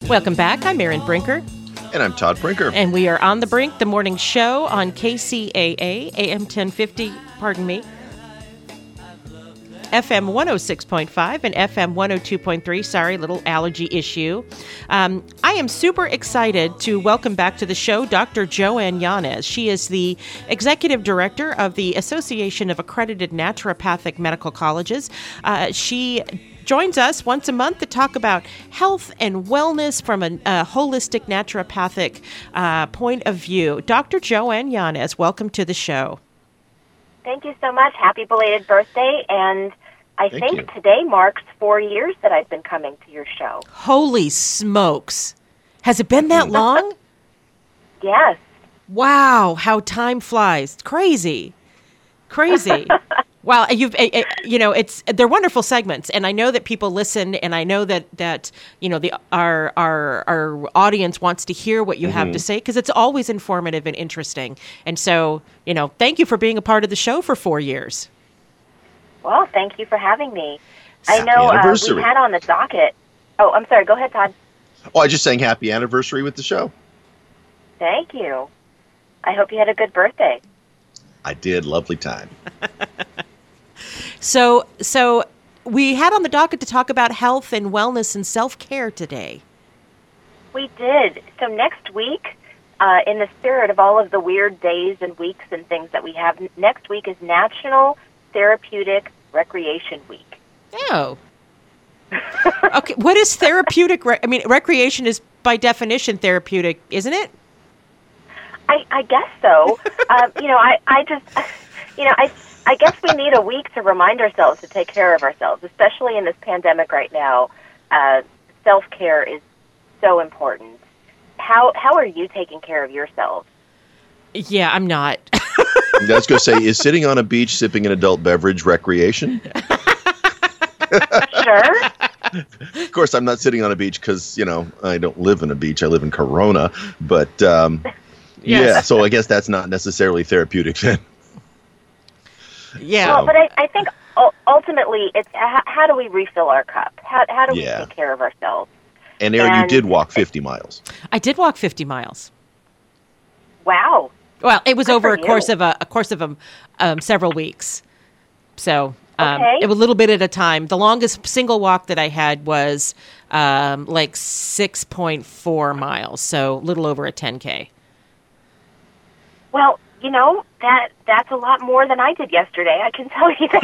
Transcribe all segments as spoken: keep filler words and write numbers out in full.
Welcome back. I'm Erin Brinker. And I'm Todd Brinker. And we are on The Brink, the morning show on K C A A, A M ten fifty, pardon me, F M one oh six point five and F M one oh two point three. Sorry, little allergy issue. Um, I am super excited to welcome back to the show Doctor Joanne Yanez. She is the Executive Director of the Association of Accredited Naturopathic Medical Colleges. Uh, she joins us once a month to talk about health and wellness from a, a holistic naturopathic uh, point of view. Doctor Joanne Yanez, welcome to the show. Thank you so much. Happy belated birthday. And I Thank think you. today marks four years that I've been coming to your show. Holy smokes. Has it been that long? Yes. Wow, how time flies. It's crazy. Crazy. Well, you've, uh, you know, it's, they're wonderful segments, and I know that people listen, and I know that, that you know, the our our our audience wants to hear what you mm-hmm. have to say, because it's always informative and interesting. And so, you know, thank you for being a part of the show for four years. Well, thank you for having me. Happy I know uh, anniversary. we had on the docket. Oh, I'm sorry. Go ahead, Todd. Oh, I was just saying happy anniversary with the show. Thank you. I hope you had a good birthday. I did. Lovely time. So, so we had on the docket to talk about health and wellness and self-care today. We did. So next week, uh, in the spirit of all of the weird days and weeks and things that we have, next week is National Therapeutic Recreation Week. Oh. Okay. What is therapeutic? Re- I mean, recreation is by definition therapeutic, isn't it? I, I guess so. uh, you know, I, I just, you know, I, I guess we need a week to remind ourselves to take care of ourselves, especially in this pandemic right now. Uh, self-care is so important. How how are you taking care of yourself? Yeah, I'm not. I was going to say, is sitting on a beach sipping an adult beverage recreation? Sure. Of course, I'm not sitting on a beach because, you know, I don't live in a beach. I live in Corona. But, um, Yes. yeah, so I guess that's not necessarily therapeutic then. Yeah. Well, but I, I think u- ultimately it's how, how do we refill our cup? How, how do Yeah. we take care of ourselves? And Erin, you And- did walk fifty miles. I did walk fifty miles. Wow. Well, it was Good over for a you. course of a, a course of um, um, several weeks. So um, Okay. it was a little bit at a time. The longest single walk that I had was um, like six point four miles, so a little over a ten K. Well, you know, that that's a lot more than I did yesterday, I can tell you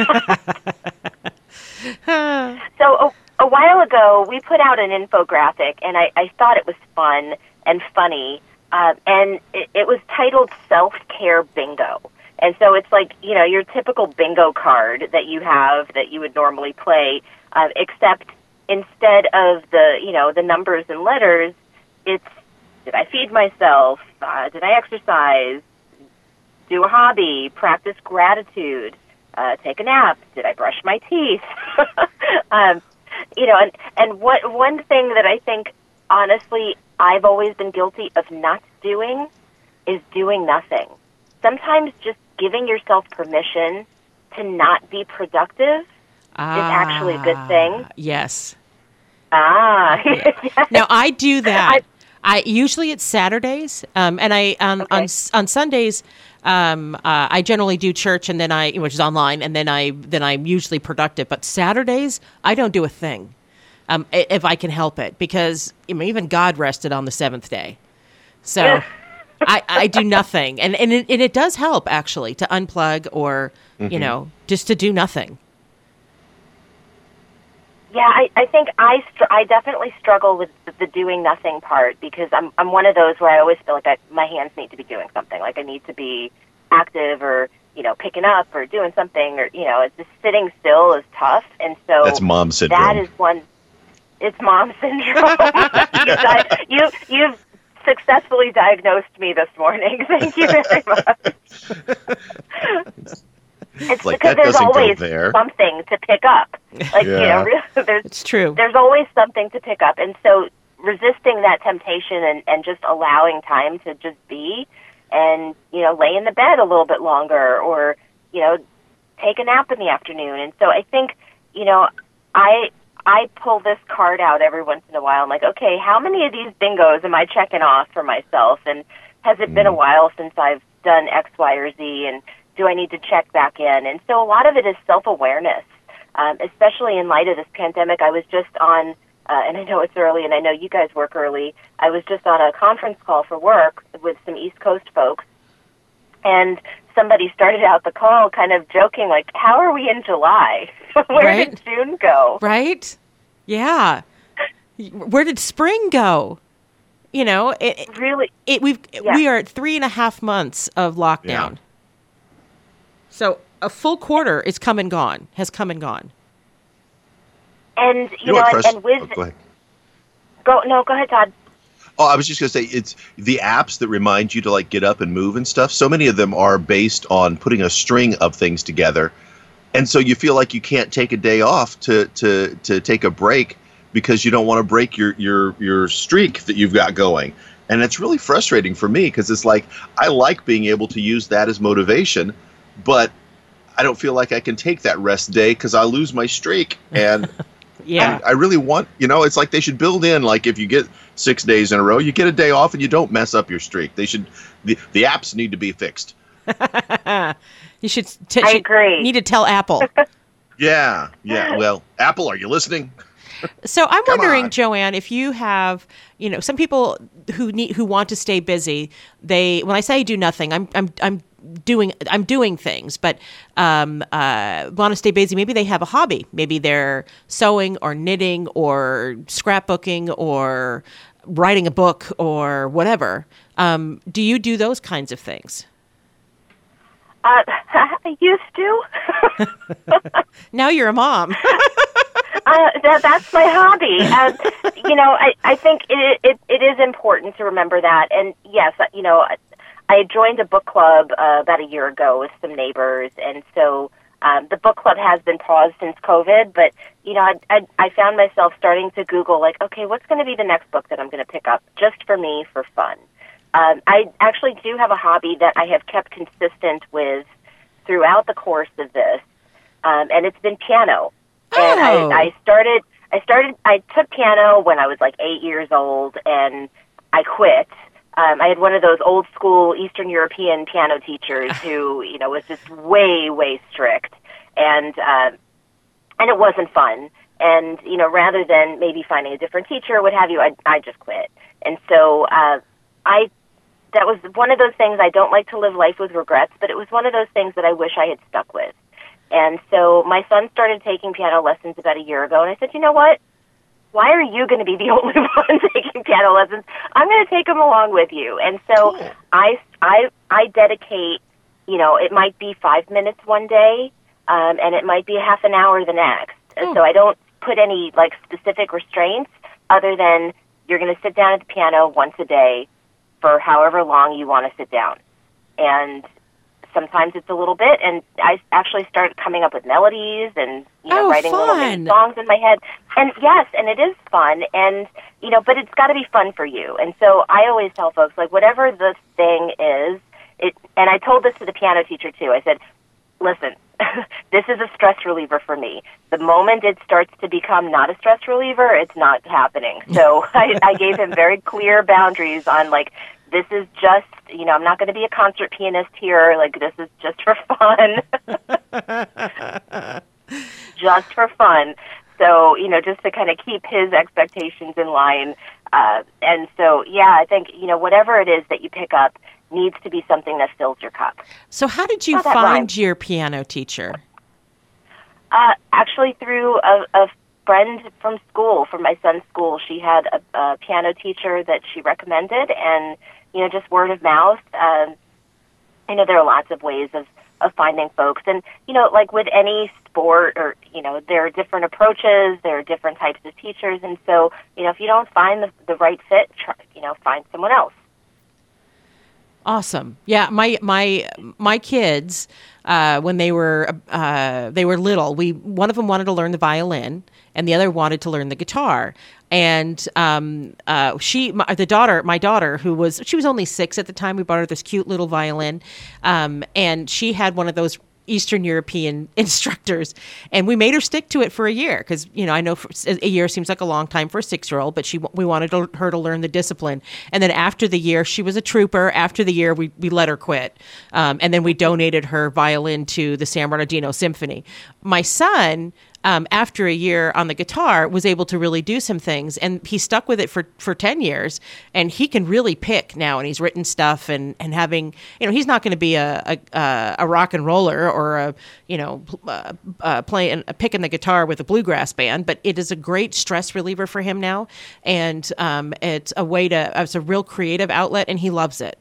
that. So a, a while ago, we put out an infographic, and I, I thought it was fun and funny, uh, and it, it was titled Self-Care Bingo. And so it's like, you know, your typical bingo card that you have that you would normally play, uh, except instead of the, you know, the numbers and letters, it's, did I feed myself? Uh, did I exercise? Do a hobby? Practice gratitude? Uh, take a nap? Did I brush my teeth? um, you know, and, and what one thing that I think, honestly, I've always been guilty of not doing is doing nothing. Sometimes just giving yourself permission to not be productive Ah, is actually a good thing. Yes. Ah. Yeah. Now I do that. I, I usually it's Saturdays, um, and I um, Okay. on on Sundays. Um, uh, I generally do church, and then I, which is online, and then I then I'm usually productive. But Saturdays, I don't do a thing, um, i- if I can help it, because I mean, even God rested on the seventh day. So I, I do nothing, and and it, and it does help actually to unplug or you know just to do nothing. Yeah, I, I think I str- I definitely struggle with the, the doing nothing part because I'm I'm one of those where I always feel like I, my hands need to be doing something, like I need to be active or you know picking up or doing something or you know it's just sitting still is tough, and so That's mom syndrome. that is one. It's mom syndrome. you, di- you you've successfully diagnosed me this morning. Thank you very much. It's Like, because that there's doesn't go always there. something to pick up. Like, Yeah. you know, really, there's, It's true. there's always something to pick up. And so resisting that temptation and, and just allowing time to just be and, you know, lay in the bed a little bit longer or, you know, take a nap in the afternoon. And so I think, you know, I I pull this card out every once in a while. I'm like, okay, how many of these bingos am I checking off for myself? And has it been a while since I've done X, Y, or Z? And do I need to check back in? And so a lot of it is self-awareness, um, especially in light of this pandemic. I was just on, uh, and I know it's early, and I know you guys work early. I was just on a conference call for work with some East Coast folks, and somebody started out the call kind of joking, like, how are we in July? Where Right? did June go? Right? Yeah. Where did spring go? You know, it, it- Really, it we've Yeah. we are at three and a half months of lockdown. Yeah. So a full quarter is come and gone, has come and gone. and you, You know know, what, and, Chris? and with Oh, go ahead. go no, go ahead, Todd. Oh, I was just going to say, it's the apps that remind you to like get up and move and stuff. So many of them are based on putting a string of things together. And so you feel like you can't take a day off to, to, to take a break because you don't want to break your, your, your streak that you've got going. And it's really frustrating for me because it's like, I like being able to use that as motivation, but I don't feel like I can take that rest day because I lose my streak. And Yeah. And I really want, you know, it's like they should build in, like if you get six days in a row, you get a day off and you don't mess up your streak. They should, the, the apps need to be fixed. You should, t- I should agree. need to tell Apple. Yeah, yeah. Well, Apple, are you listening? So I'm Come wondering, on. Joanne, if you have, you know, some people who need who want to stay busy. They, when I say do nothing, I'm I'm I'm doing I'm doing things, but um, uh, want to stay busy. Maybe they have a hobby. Maybe they're sewing or knitting or scrapbooking or writing a book or whatever. Um, do you do those kinds of things? Uh, I used to. Now you're a mom. Uh, that, that's my hobby. Uh, you know, I, I think it, it it is important to remember that. And yes, you know, I, I joined a book club uh, about a year ago with some neighbors, and so um, the book club has been paused since COVID. But you know, I I, I found myself starting to Google, like, okay, what's going to be the next book that I'm going to pick up just for me for fun. Um, I actually do have a hobby that I have kept consistent with throughout the course of this, um, and it's been piano. And Oh. I, I started, I started, I took piano when I was like eight years old, and I quit. Um, I had one of those old school Eastern European piano teachers who, you know, was just way, way strict, and uh, and it wasn't fun. And you know, rather than maybe finding a different teacher or what have you, I I just quit. And so uh, I. That was one of those things. I don't like to live life with regrets, but it was one of those things that I wish I had stuck with. And so my son started taking piano lessons about a year ago, and I said, you know what? Why are you going to be the only one taking piano lessons? I'm going to take him along with you. And so Cool. I, I, I dedicate, you know, it might be five minutes one day, um, and it might be a half an hour the next. And Oh. so I don't put any, like, specific restraints other than you're going to sit down at the piano once a day for however long you want to sit down. And sometimes it's a little bit, and I actually started coming up with melodies and, you know, Oh, writing little fun. mini songs in my head. And yes, and it is fun, and, you know, but it's got to be fun for you. And so I always tell folks, like, whatever the thing is, it, and I told this to the piano teacher too. I said, listen, this is a stress reliever for me. The moment it starts to become not a stress reliever, it's not happening. So I, I gave him very clear boundaries on, like, this is just, you know, I'm not going to be a concert pianist here. Like, this is just for fun. Just for fun. So, you know, just to kind of keep his expectations in line. Uh, and so, yeah, I think, you know, whatever it is that you pick up needs to be something that fills your cup. So how did you Oh, that find rhymes. your piano teacher? Uh, actually, through a, a friend from school, from my son's school. She had a, a piano teacher that she recommended, and, you know, just word of mouth. Um, you know, there are lots of ways of, of finding folks. And, you know, like with any sport or, you know, there are different approaches, there are different types of teachers. And so, you know, if you don't find the, the right fit, try, you know, find someone else. Awesome. Yeah, my my my kids, uh, when they were uh, they were little, we one of them wanted to learn the violin, and the other wanted to learn the guitar. And um, uh, she, my, the daughter, my daughter, who was she was only six at the time, we bought her this cute little violin, um, and she had one of those Eastern European instructors, and we made her stick to it for a year because, you know, I know for, a year seems like a long time for a six-year-old, but she we wanted to, her to learn the discipline. And then after the year, she was a trooper. After the year, we, we let her quit. Um, and then we donated her violin to the San Bernardino Symphony. My son, Um, after a year on the guitar, was able to really do some things, and he stuck with it for, for ten years, and he can really pick now, and he's written stuff and, and having, you know, he's not going to be a, a, a rock and roller or a, you know, uh, uh, playing, picking the guitar with a bluegrass band, but it is a great stress reliever for him now, and um, it's a way to, it's a real creative outlet, and he loves it.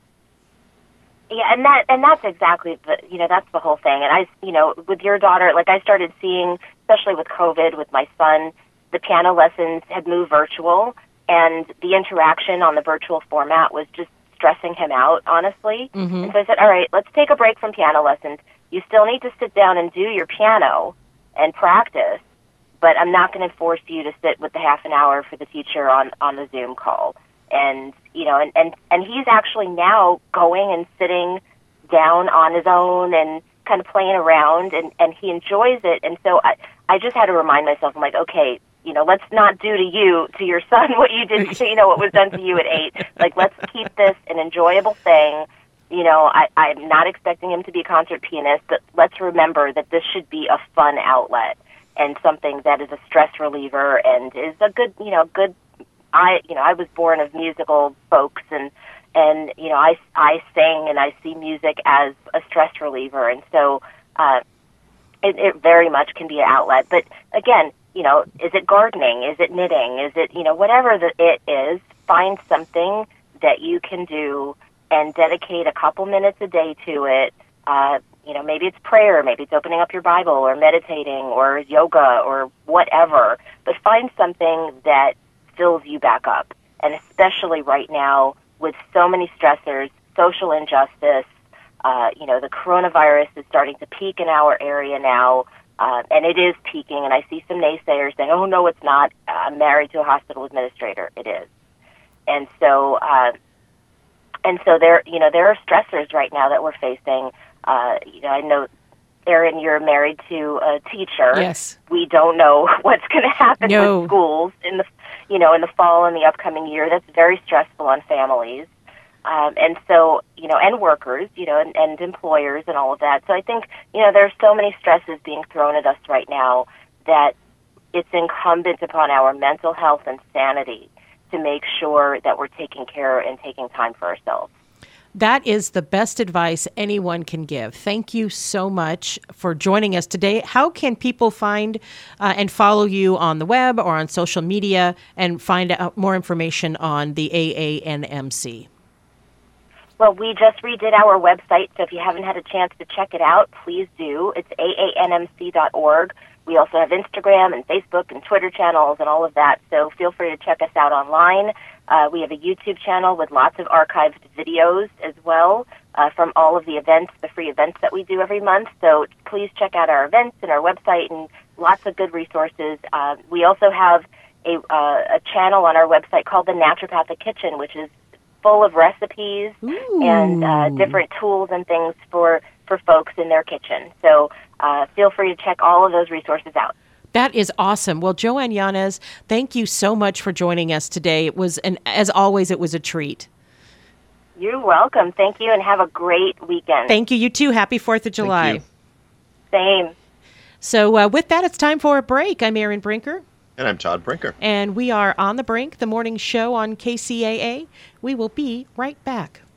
Yeah, and that and that's exactly the you know that's the whole thing. And I you know with your daughter, like I started seeing, especially with COVID, with my son, the piano lessons had moved virtual, and the interaction on the virtual format was just stressing him out, honestly. Mm-hmm. And so I said, all right, let's take a break from piano lessons. You still need to sit down and do your piano and practice, but I'm not going to force you to sit with the half an hour for the teacher on on the Zoom call. And, you know, and, and, and he's actually now going and sitting down on his own and kind of playing around, and, and he enjoys it. And so I, I just had to remind myself, I'm like, okay, you know, let's not do to you, to your son, what you did to, you know, what was done to you at eight. Like, let's keep this an enjoyable thing. You know, I, I'm not expecting him to be a concert pianist, but let's remember that this should be a fun outlet and something that is a stress reliever and is a good, you know, good I, you know, I was born of musical folks, and and you know, I, I sing and I see music as a stress reliever, and so uh, it, it very much can be an outlet. But again, you know, is it gardening? Is it knitting? Is it, you know, whatever the it is? Find something that you can do and dedicate a couple minutes a day to it. Uh, you know, maybe it's prayer, maybe it's opening up your Bible or meditating or yoga or whatever. But find something that fills you back up. And especially right now with so many stressors, social injustice, uh, you know, the coronavirus is starting to peak in our area now, uh, and it is peaking, and I see some naysayers saying, oh, no, it's not. I'm married to a hospital administrator. It is. And so, uh, and so there, you know, there are stressors right now that we're facing. Uh, you know, I know, Erin, you're married to a teacher. Yes. We don't know what's going to happen no. with schools in the, you know, in the fall and the upcoming year. That's very stressful on families. Um, and so, you know, and workers, you know, and, and employers and all of that. So I think, you know, there's so many stresses being thrown at us right now that it's incumbent upon our mental health and sanity to make sure that we're taking care and taking time for ourselves. That is the best advice anyone can give. Thank you so much for joining us today. How can people find uh, and follow you on the web or on social media and find out more information on the A A N M C? Well, we just redid our website, so if you haven't had a chance to check it out, please do. It's A A N M C dot org. We also have Instagram and Facebook and Twitter channels and all of that, so feel free to check us out online. Uh, we have a YouTube channel with lots of archived videos as well uh, from all of the events, the free events that we do every month. So please check out our events and our website and lots of good resources. Uh, we also have a, uh, a channel on our website called the Naturopathic Kitchen, which is full of recipes Ooh. and uh, different tools and things for, for folks in their kitchen. So uh, feel free to check all of those resources out. That is awesome. Well, Joanne Yanez, thank you so much for joining us today. It was, an, as always, it was a treat. You're welcome. Thank you, and have a great weekend. Thank you. You too. Happy fourth of July. Same. So uh, with that, it's time for a break. I'm Erin Brinker. And I'm Todd Brinker. And we are On the Brink, the morning show on K C A A. We will be right back.